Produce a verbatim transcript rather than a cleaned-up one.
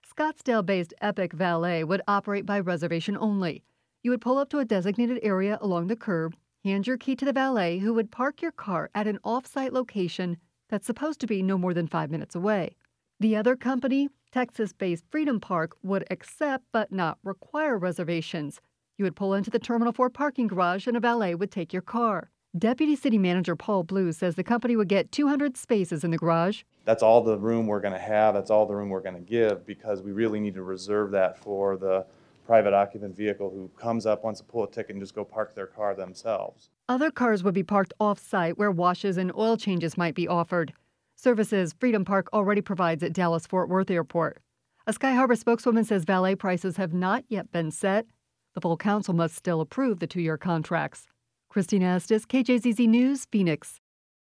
Scottsdale-based Epic Valet would operate by reservation only. You would pull up to a designated area along the curb, hand your key to the valet, who would park your car at an off-site location that's supposed to be no more than five minutes away. The other company, Texas-based Freedom Park, would accept but not require reservations. You would pull into the Terminal four parking garage and a valet would take your car. Deputy City Manager Paul Blue says the company would get two hundred spaces in the garage. That's all the room we're going to have. That's all the room we're going to give, because we really need to reserve that for the private occupant vehicle who comes up, wants to pull a ticket, and just go park their car themselves. Other cars would be parked off-site where washes and oil changes might be offered. Services Freedom Park already provides at Dallas-Fort Worth Airport. A Sky Harbor spokeswoman says valet prices have not yet been set. The full council must still approve the two-year contracts. Christina Estes, K J Z Z News, Phoenix.